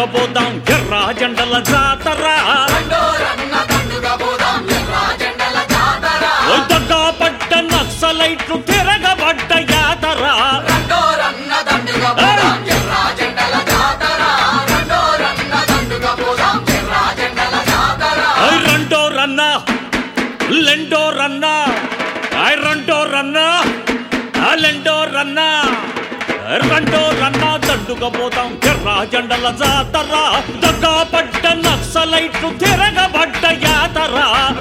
పోదాం ఎర్ర జెండల జాతర దగ్గా పడ్డ నక్సలైట్లు తిరగబడ్డ యాతర రెండో రన్నా లెండో రన్నా రెండో రన్నా లెండో రన్నా రెండో రన్నా దండుగా పోతాం ఎర్ర జెండల జాతర దగ్గా పడ్డ నక్సలైట్లు తిరగబడ్డ యాతర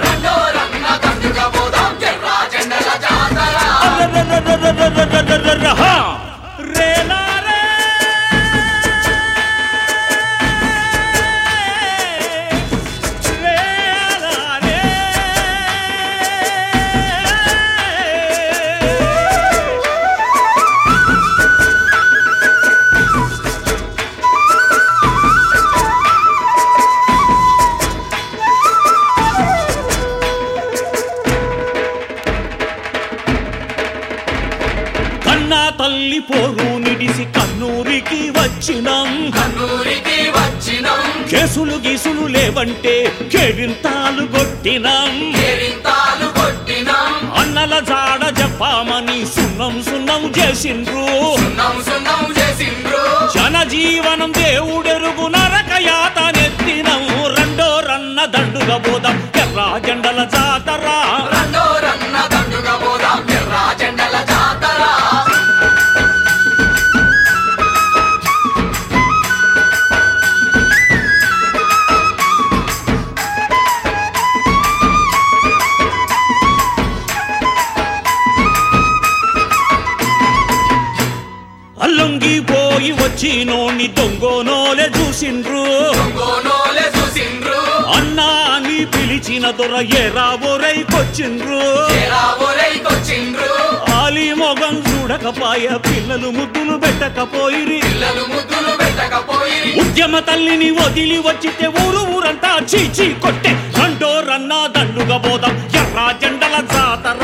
తల్లి పోరు నిడిసి కన్నూరికి వచ్చినాం కేసులు గీసులు లేవంటే కేరింతాలు కొట్టినాం అన్నల జాడ చెప్పామని సున్నం సున్నం చేసిండ్రు జనజీవనం దేవుడెరుగు నరక యాతనెత్తినం రెండో రన్న దండుగా పోదాం ఎర్ర జెండల జాతర అల్లుంగిపోయి వచ్చినోని దొంగోనోలే చూసిండ్రు అన్నా అని పిలిచిన దొర ఏరాబోరైకొచ్చిండ్రు ఆలి మొగం చూడకపాయ పిల్లలు ముద్దులు పెట్టకపోయిరి ఉద్యమ తల్లిని వదిలి వచ్చితే ఊరు ఊరంతా చీచి కొట్టే రెండో రన్నా దండుగా పోదాం ఎర్ర జెండల జాతర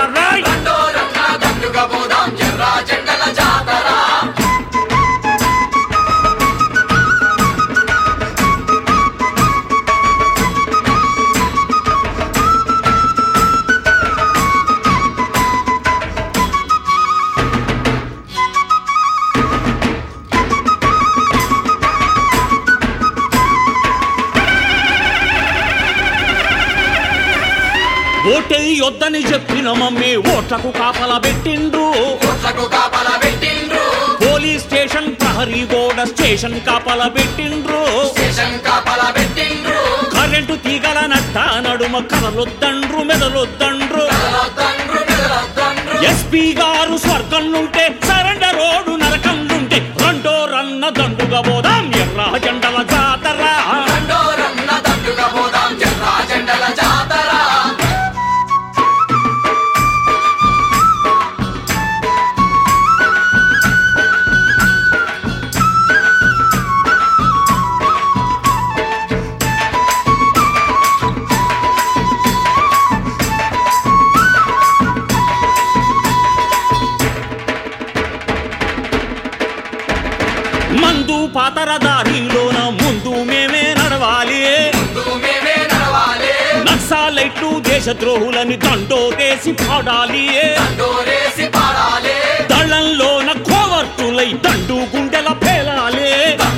ఓటే యొద్దని చెప్పిన మమ్మీ ఓట్లకు కాపలా పెట్టిండ్రు పోలీస్ స్టేషన్ ప్రహరీ గోడ స్టేషన్ కాపలా పెట్టిండ్రు కరెంటు తీగల నట్ట నడుమ కదలొద్దండ్రు మెదలొద్దండ్రు ఎస్పీ గారు స్వర్గం నుంటే సరెండర్ రోడ్డు నరకం నుంటే రెండో రన్న దండుగా పోదాం ఎర్ర జెండల జాతర మందు పాతర దారిలోన ముందు మేమే నడవాలి నక్సలైట్లు దేశద్రోహులని దండోరేసి పాడాలి దళంలోన కోవర్టులై దండు గుండెల పేలాలి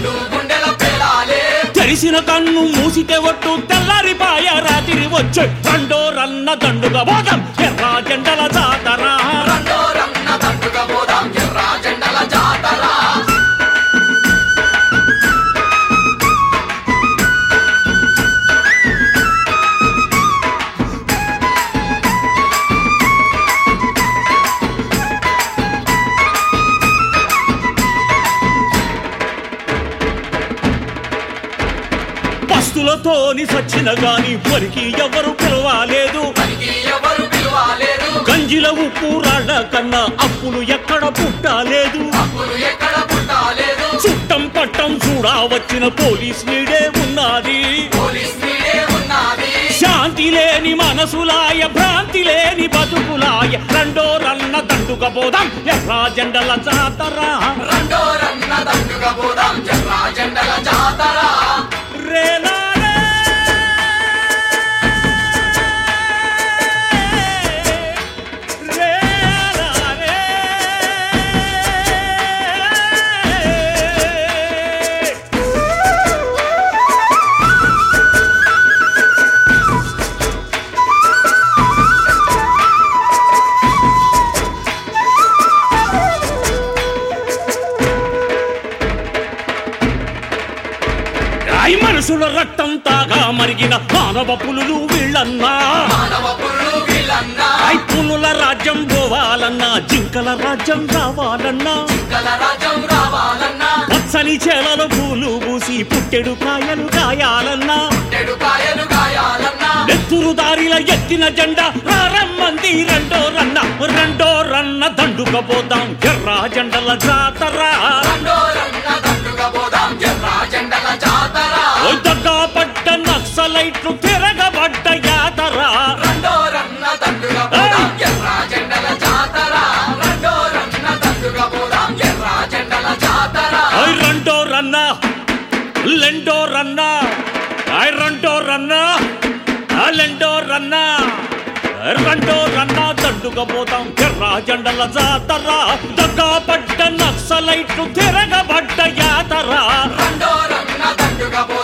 తెరిసిన కన్ను మూసితే ఒట్టు తెల్లారిపాయ రాత్రి వచ్చే రెండో రన్న దండుగా పోదాం ఎర్ర జెండల జాతర పస్తులతోని సచ్చిన గాని పరికి ఎవరు పిలవాలేదు గంజిల ఉప్పు రాళ్ళ కన్నా అప్పులు ఎక్కడ పుట్టాలేదు చుట్టం పట్టం చూడా వచ్చిన పోలీస్ నీడే ఉన్నది శాంతి లేని మనసులాయ భ్రాంతి లేని బతుకులాయ రెండో రన్న దండుగా పోదాం ఎర్ర జెండల జాతర రెండో రన్న దండుగా పోదాం ఎర్ర జెండల జాతర ఐ మనుషుల రక్తం తాగా మరిగిన మానవ పులులు వీళ్ళన్నా ఐ పులుల రాజ్యం పోవాలన్నా జింకల రాజ్యం రావాలన్నా పచ్చని చేలలో పూలు పూసి పుట్టెడు కాయలు కాయాలన్నా నెత్తురు దారిల ఎత్తిన జెండా రారమ్మంది రెండో రన్న దండుకపోతాం ఎర్ర జెండల జాతర దగ్గా పడ్డ నక్సలైట్లు తిరగబడ్డ యాతర రెండో రన్న లెండో రన్న రెండో రన్న లెండో రన్న రెండో రన్న దండుకపోతాం ఎర్ర జెండల జాతర దగ్గా పడ్డ నక్సలైట్లు తిరగబడ్డ యాతర